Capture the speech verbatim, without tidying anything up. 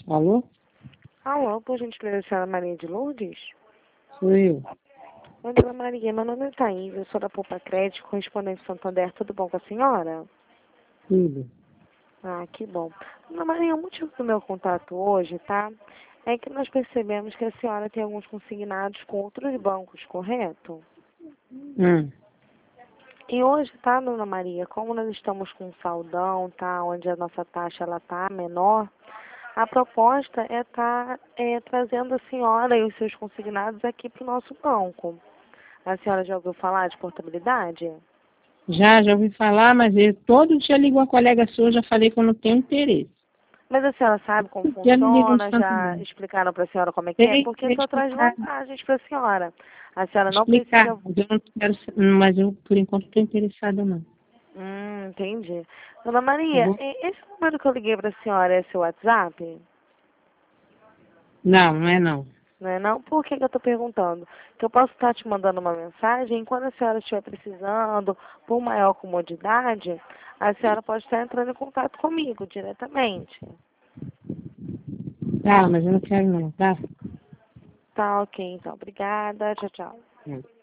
Alô? Alô, por gentileza, a senhora Maria de Lourdes? Sou eu. Oi, dona Maria, meu nome é Thaís, eu sou da Poupa Crédito, correspondente de Santander, tudo bom com a senhora? Tudo. Ah, que bom. Dona Maria, o motivo do meu contato hoje, tá? É que nós percebemos que a senhora tem alguns consignados com outros bancos, correto? Hum. E hoje, tá, dona Maria, como nós estamos com um saldão, tá, onde a nossa taxa ela tá menor, a proposta é estar é, trazendo a senhora e os seus consignados aqui para o nosso banco. A senhora já ouviu falar de portabilidade? Já, já ouvi falar, mas eu todo dia ligo uma colega sua, já falei que eu não tenho interesse. Mas a senhora sabe como Todo dia me ligam de funciona? Já Santander. explicaram para a senhora como é que é? Tem Porque que só traz explicar, vantagens para a senhora. A senhora não explicar, precisa... mas eu não quero, mas eu por enquanto não estou interessada não. Hum, entendi. Dona Tá Maria, bom? e- esse número que eu liguei para a senhora é seu WhatsApp? Não, não é não. Não é não? Por que que eu estou perguntando? Que eu posso estar te mandando uma mensagem e quando a senhora estiver precisando, por maior comodidade, a senhora pode estar entrando em contato comigo diretamente. Tá, mas eu não quero não, tá? Tá, ok, então. Obrigada. Tchau, tchau. Hum.